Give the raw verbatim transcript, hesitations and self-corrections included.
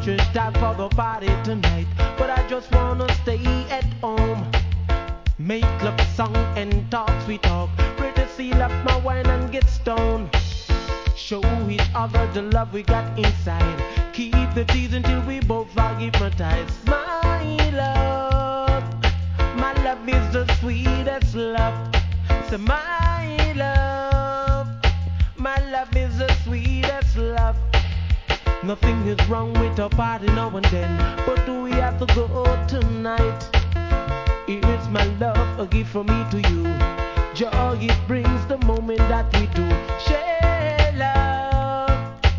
much time for the party tonight, but I just wanna stay at home. Make love song and talk sweet talk. Pretty seal up my wine and get stoned. Show each other the love we got inside. Keep the tease until we both are hypnotized. My love, my love is the sweetest love. So my love, my love is the sweetest love. Nothing is wrong with a party now and then, but do we have to go tonight? Here's my love, a gift from me to you. Joy it brings the moment that we do share.